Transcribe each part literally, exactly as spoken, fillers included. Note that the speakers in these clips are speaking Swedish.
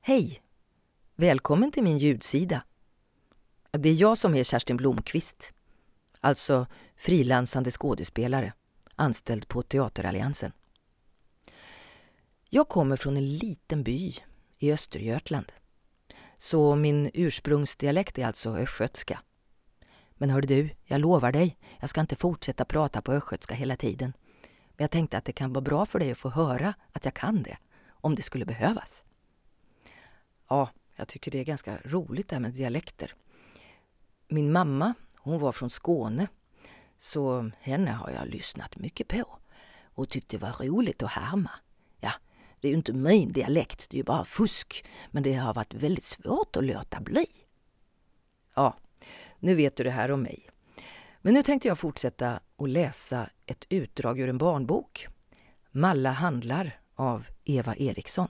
Hej! Välkommen till min ljudsida. Det är jag som är Kerstin Blomqvist, alltså frilansande skådespelare, anställd på Teateralliansen. Jag kommer från en liten by i Östergötland, så min ursprungsdialekt är alltså östgötska. Men hör du, jag lovar dig, jag ska inte fortsätta prata på östgötska hela tiden. Men jag tänkte att det kan vara bra för dig att få höra att jag kan det, om det skulle behövas. Ja, jag tycker det är ganska roligt det här med dialekter. Min mamma, hon var från Skåne, så henne har jag lyssnat mycket på och tyckte det var roligt att härma. Ja, det är ju inte min dialekt, det är ju bara fusk, men det har varit väldigt svårt att låta bli. Ja, nu vet du det här om mig. Men nu tänkte jag fortsätta att läsa ett utdrag ur en barnbok, Malla handlar av Eva Eriksson.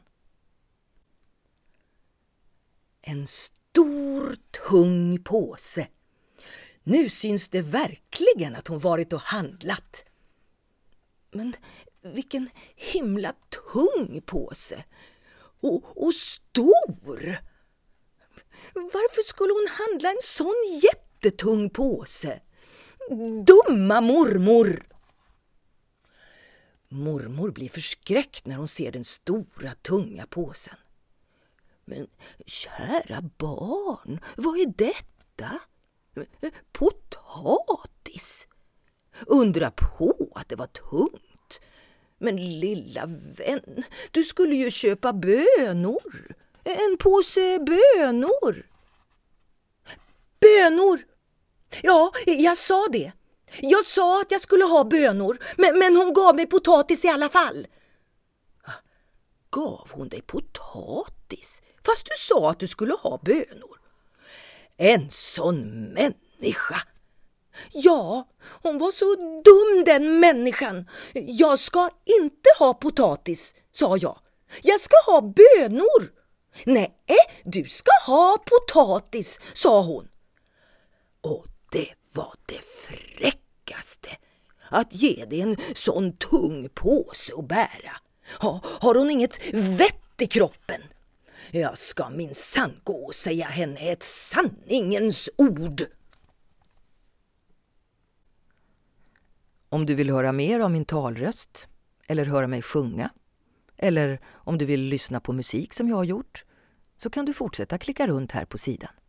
En stor, tung påse. Nu syns det verkligen att hon varit och handlat. Men vilken himla tung påse. Och, och stor. Varför skulle hon handla en sån jättetung påse? Dumma mormor! Mormor blir förskräckt när hon ser den stora, tunga påsen. Men kära barn, vad är detta? Potatis? Undra på att det var tungt. Men lilla vän, du skulle ju köpa bönor. En påse bönor. Bönor! Ja, jag sa det. Jag sa att jag skulle ha bönor, men, men hon gav mig potatis i alla fall. Gav hon dig potatis? Fast du sa att du skulle ha bönor. En sån människa. Ja, hon var så dum den människan. Jag ska inte ha potatis, sa jag. Jag ska ha bönor. Nej, du ska ha potatis, sa hon. Och det var det fräckaste. Att ge dig en sån tung påse att bära. Ha, har hon inget vett i kroppen? Jag ska minsann gå och säga henne ett sanningens ord. Om du vill höra mer om min talröst, eller höra mig sjunga, eller om du vill lyssna på musik som jag har gjort, så kan du fortsätta klicka runt här på sidan.